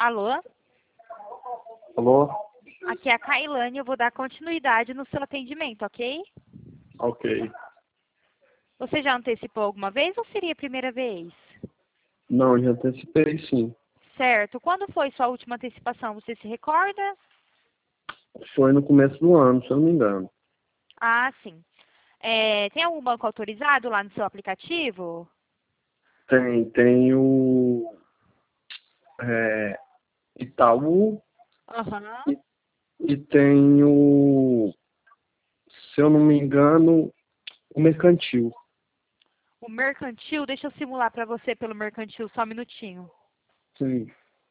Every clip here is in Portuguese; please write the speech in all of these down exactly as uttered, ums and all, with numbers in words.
Alô? Alô? Aqui é a Kailane, eu vou dar continuidade no seu atendimento, ok? Ok. Você já antecipou alguma vez ou seria a primeira vez? Não, já antecipei sim. Certo. Quando foi sua última antecipação? Você se recorda? Foi no começo do ano, se eu não me engano. Ah, sim. É, tem algum banco autorizado lá no seu aplicativo? Tem, tem o é, Itaú Aham. e, e tem o, se eu não me engano, o Mercantil. O mercantil, deixa eu simular para você pelo mercantil, só um minutinho. Sim.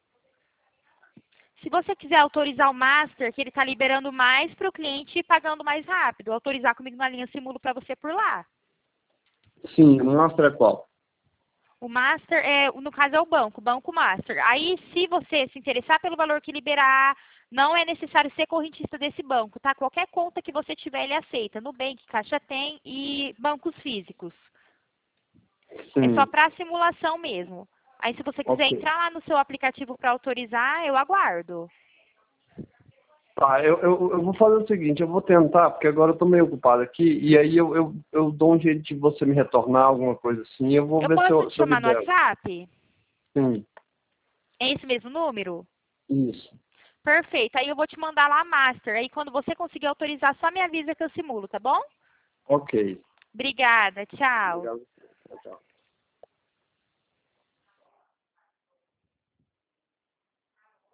Se você quiser autorizar o Master, que ele está liberando mais para o cliente e pagando mais rápido, autorizar comigo na linha, simulo para você por lá. Sim, mostra qual. O Master, é, no caso, é o banco, o Banco Master. Aí, se você se interessar pelo valor que liberar, não é necessário ser correntista desse banco, tá? Qualquer conta que você tiver, ele aceita. Nubank, Caixa Tem e bancos físicos. É só Sim. para simulação mesmo. Aí, se você quiser Ok. entrar lá no seu aplicativo para autorizar, eu aguardo. Tá, eu, eu, eu vou fazer o seguinte, eu vou tentar, porque agora eu tô meio ocupado aqui, e aí eu, eu, eu dou um jeito de você me retornar, alguma coisa assim, eu vou Eu ver se posso eu, te se eu chamar no libero. WhatsApp? Sim, É esse mesmo número? isso. Perfeito. Aí eu vou te mandar lá a Master. Aí, quando você conseguir autorizar, só me avisa que eu simulo, tá bom? Ok. Obrigada. Tchau. Obrigado. Tchau, tchau.